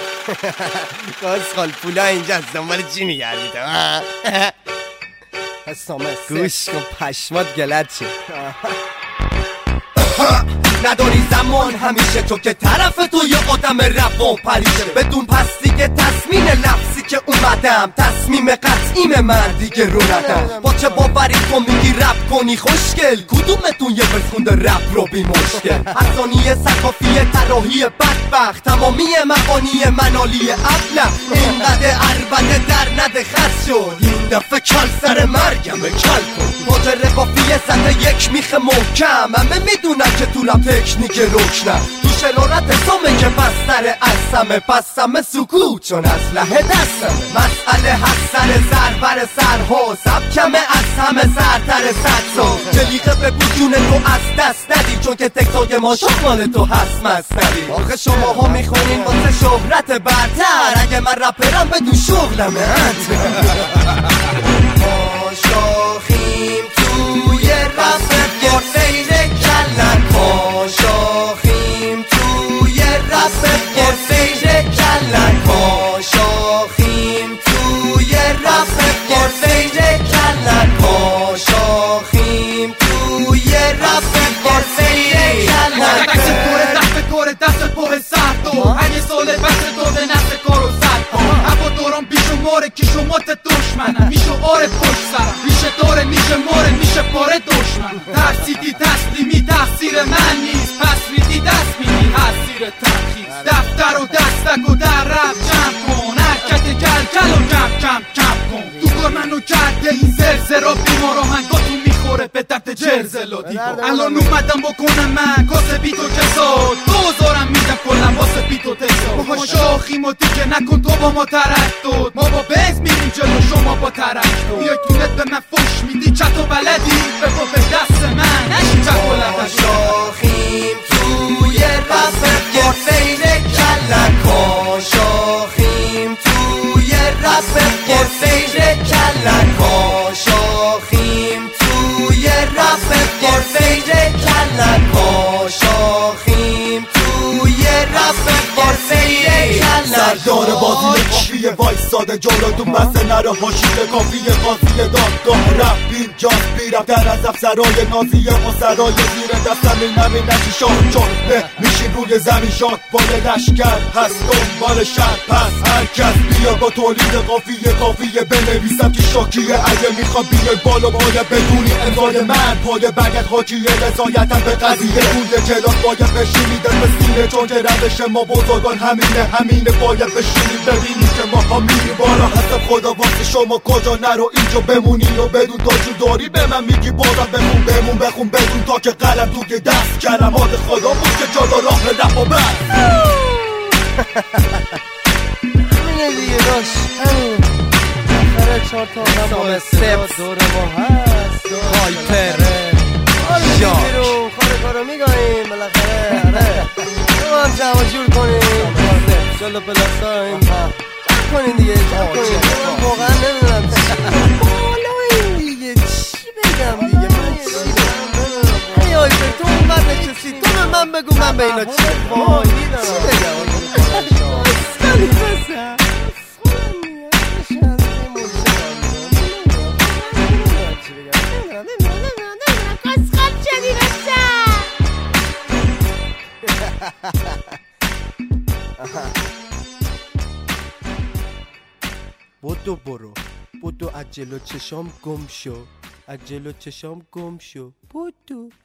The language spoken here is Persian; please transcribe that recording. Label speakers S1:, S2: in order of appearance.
S1: کاسخال پولا اینجا از دنبال چی میگردید؟ گوش کن پشمات گلت شد.
S2: نداری زمان همیشه تو که طرف تو یه آدم روان پریشه بدون پس دیگه تصمیم لفظی که اومدم تصمیم قطعیم من دیگه رو ندم. با چه باوری تو میگی رپ کنی خوشگل کدومتون یه بخونده رپ رو بی مشکل حسانی سقافی طراحی بدبخت تمامی مبانی منالی ابله اینقدر عربده در نده خست شد این دفعه کل سر مرگم کل کن ماجر قافیه زده یک میخ محکم همه میدونن که تو رپ تکنیک روشنم تو شرارت سامه که بستر اصمه پس همه سکوت چون اسلحه دستمه مسئله هست سر زر بر سرها سبکمه از همه سرتر صدسا جلیقه به بجون تو از دست ندی چون که تکتاک ما شمال تو هست مستدی آخه شما ها میخونین واسه شهرت برتر اگه من رپرم بدون شغلمه انتر ما شاخیم توی رپ گرفیر کلن ما شاخیم توی رپ گرفیر کلن ما شاخیم توی رپ گرفیر کلن ما شاخیم توی رپ گرفیر کلن
S3: دست کوره دست کوره دست پوه سرد و هنی ساله بس داده نست کارو سرد هوا دوران بیشماره که شما ته دشمنم میشه آره پشت سرم میشه داره میشه ماره میشه پاره دشمن ترسیدی تسلیمی تقصیر من نیست پس ریدی دست میدی حسیر ترخیص دفتر و دستک و در رب جمع کن حرکت گل و کم کن تو کار منو کرده این زرزرا بیمارا هنگاتون میخوره به درد جرزلا دیگه الان اومدم بکنم من کاسه بی تو کساد دوزارم میدم کلم واسه بی تو تساد ما شاخیم و دیگه نکن تو با ما ترک داد ما با بنز میریم جلو شما با ترک داد بیای تونت به من فش میدی چطو بلدی بگو به دست من نشی چطو
S2: ما شاخیم توی رپ گرفیر کلن ما شاخیم توی رپ گرفیر کلن ما شاخیم توی رپ گرفیر کلن ما شاخیم توی رپ گرفیر کلن
S4: سردار بازی کافیه وایساده جلو تو مسه نره حاشیه کافیه قاضیه دادگاه رپ اینجاست بیرم در از افسرای نازیه مصرای زیر دستم نمی نشی شاه چون میشین روی زمین شاد بال لشکر هست دنبال شهر پس هرکس بیا با تولید قافیه بنویسم که شاکیه اگه میخواد بیای بالا باید بدونی امضای من پای بگت حاکیه رضایتم به قضیه روی کلاس باید بشینی در مسیره چون که روش ما بزرگان همینه باید بشینی ببینی که ما ها میری بالا هستم خدا واسه شما کجا نرو اینجا بمونی و بدون تا جو داری به من میگی بازم بخون بدون تا که قلم توی دست کلمات خدا بود که جدا راه رفا بست
S1: همینه دیگه داشت همینه آخره 4 تا آدم سبس دور ما هست هایپر شاک کارو میگاییم بالاخره آره ما هم جمع جور کنیم جلو پلاستایم کنین دیگه جمع کنین من واقعا نمیدونم بالا این دیگه چی بگم دیگه من چی بگم ای هایپر تو اون بر نشستی تو به من بگو من به اینا چی بگم اسکالی بسم بدو از جلو چشام گم شو بدو